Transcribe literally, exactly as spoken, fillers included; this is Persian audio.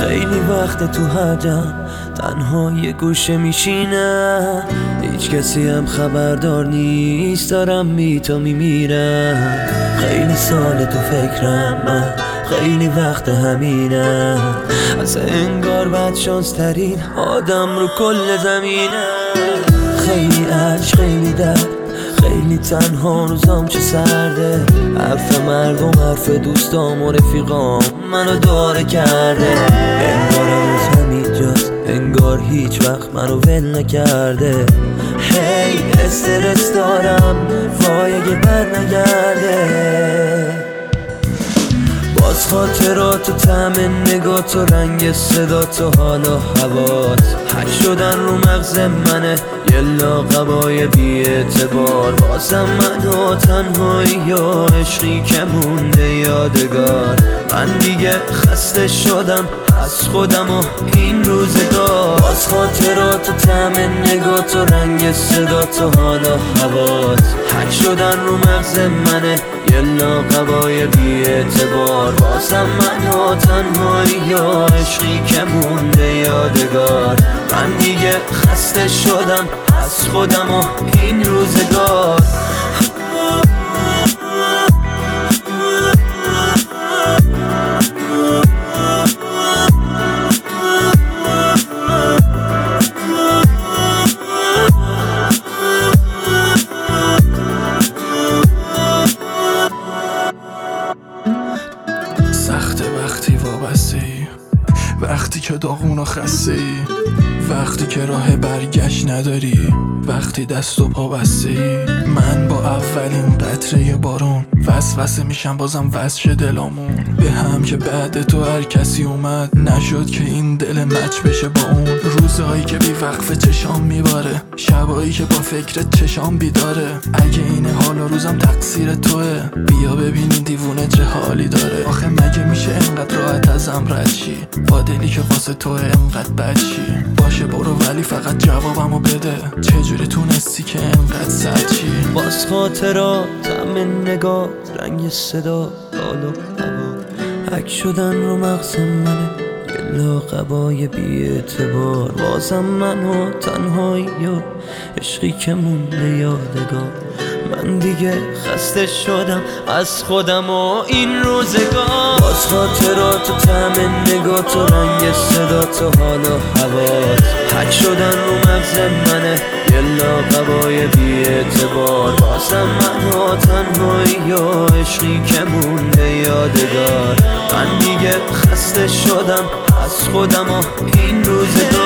خیلی وقت تو حجم تنها یه گوشه میشینم، هیچ کسی هم خبردار نیست دارم بی تو میمیرم. خیلی سال تو فکرم من، خیلی وقت همینم، از انگار بد شانس ترین آدم رو کل زمینم. خیلی عشق خیلی درد، خیلی تنها روزام چه سرده، حرف مردم حرف دوستام و رفیقام منو داره کرده. انگار هنوز همینجاست، انگار هیچ وقت منو ول نکرده. هی استرس دارم وای اگه بر نگرده. باز خاطرات و طعم نگات و رنگ صدات و حالا هوات حک شدن رو مغز منه، یه لاقبای بی اعتبار. بازم من و تنهایی یا عشقی که مونده یادگار. من دیگه خسته شدم از خودم و این روزگار. باز خاطرات و طعم نگات و رنگ صدات و حالا هوات حک شدن رو مغز منه، یه لاقبای بی اعتبار. بازم من و تنهایی یا عشقی که مونده یادگار. من دیگه خسته شدم از خودم و این روزگار. سخته وقتی وابستی، وقتی که داغون و خستی، وقتی که راه برگشت نداری، وقتی دست و پا بستی. من با اولین قطره بارون وسوسه میشم بازم وسش دلامون به هم که بعد تو هر کسی اومد نشد که این دل مچ بشه با اون. روزهایی که بی وقفه چشام میباره، شبایی که با فکرت چشام بیداره. اگه این حال و روزم تقصیر توه، بیا ببینی دیوونه چه حالی داره. آخه مگه میشه انقدر راحت ازم رد شی با دلی که واسه توه انقدر بد شی؟ باشه برو ولی فقط جوابمو بده، چجوری تونستی که انقدر سد شی؟ باز خاطرات طعم نگات رنگ صدا حال و هوا حک شدن رو مغز منه، یه لاقبای بی اعتبار. بازم من و تنهایی یا عشقی که مونده یادگار. من دیگه خسته شدم از خودم و این روزگار. باز خاطرات و طعم نگات و رنگ صدات و حال و هوات حک شدن رو مغز منه، یه لاقبای بی اعتبار. بازم من و تنهایی یا عشقی که مونده یادگار. من دیگه خسته شدم از خودم و این روزگار.